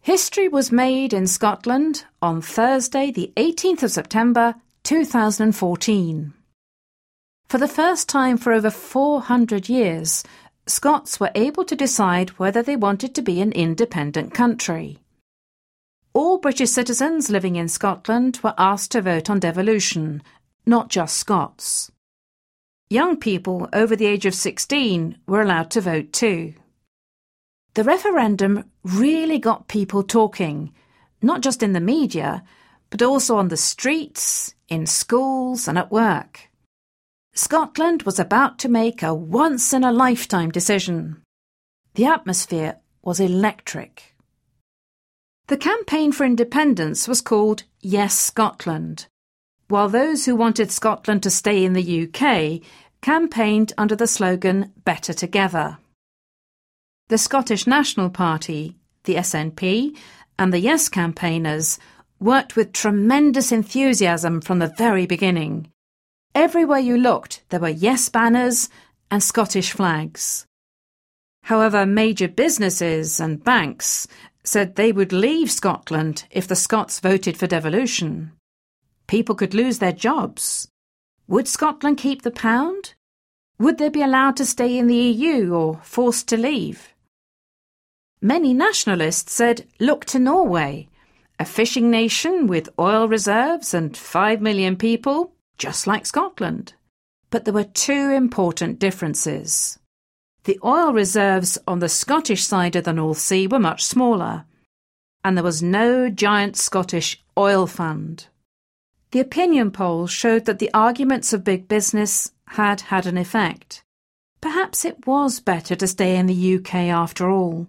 History was made in Scotland on Thursday, the 18th of September 2014. For the first time for over 400 years, Scots were able to decide whether they wanted to be an independent country. All British citizens living in Scotland were asked to vote on devolution, not just Scots. Young people over the age of 16 were allowed to vote too. The referendum really got people talking, not just in the media, but also on the streets, in schools and at work. Scotland was about to make a once-in-a-lifetime decision. The atmosphere was electric. The campaign for independence was called Yes Scotland, while those who wanted Scotland to stay in the UK campaigned under the slogan Better Together. The Scottish National Party, the SNP, and the Yes campaigners worked with tremendous enthusiasm from the very beginning. Everywhere you looked, there were Yes banners and Scottish flags. However, major businesses and banks said they would leave Scotland if the Scots voted for devolution. People could lose their jobs. Would Scotland keep the pound? Would they be allowed to stay in the EU or forced to leave? Many nationalists said, look to Norway, a fishing nation with oil reserves and 5 million people, just like Scotland. But there were two important differences. The oil reserves on the Scottish side of the North Sea were much smaller, and there was no giant Scottish oil fund. The opinion polls showed that the arguments of big business had had an effect. Perhaps it was better to stay in the UK after all.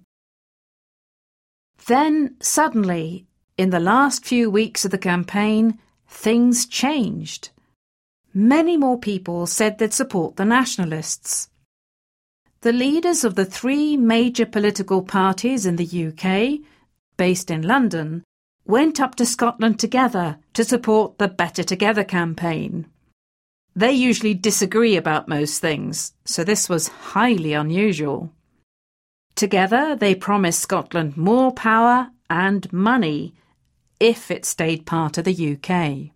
Then, suddenly, in the last few weeks of the campaign, things changed. Many more people said they'd support the nationalists. The leaders of the three major political parties in the UK, based in London, went up to Scotland together to support the Better Together campaign. They usually disagree about most things, so this was highly unusual. Together, they promised Scotland more power and money if it stayed part of the UK.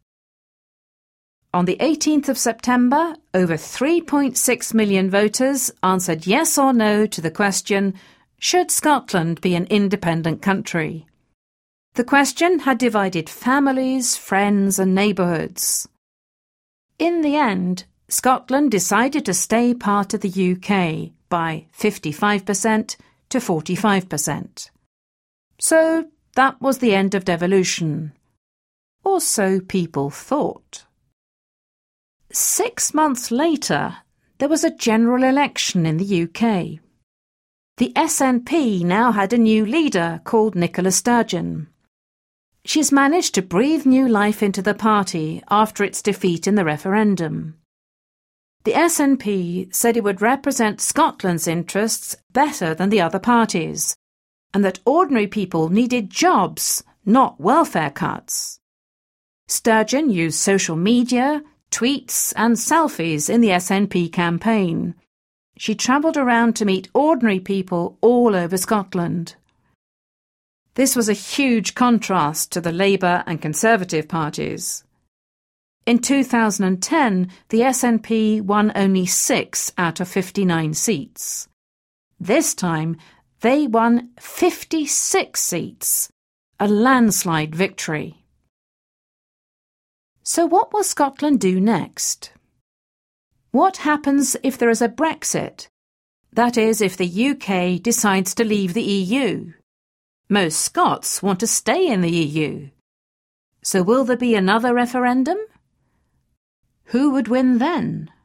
On the 18th of September, over 3.6 million voters answered yes or no to the question, should Scotland be an independent country? The question had divided families, friends and neighbourhoods. In the end, Scotland decided to stay part of the UK by 55% to 45%. So that was the end of devolution. Or so people thought. 6 months later, there was a general election in the UK. The SNP now had a new leader called Nicola Sturgeon. She's managed to breathe new life into the party after its defeat in the referendum. The SNP said it would represent Scotland's interests better than the other parties, and that ordinary people needed jobs, not welfare cuts. Sturgeon used social media, tweets and selfies in the SNP campaign. She travelled around to meet ordinary people all over Scotland. This was a huge contrast to the Labour and Conservative parties. In 2010, the SNP won only 6 out of 59 seats. This time, they won 56 seats, a landslide victory. So what will Scotland do next? What happens if there is a Brexit? That is, if the UK decides to leave the EU. Most Scots want to stay in the EU. So will there be another referendum? Who would win then?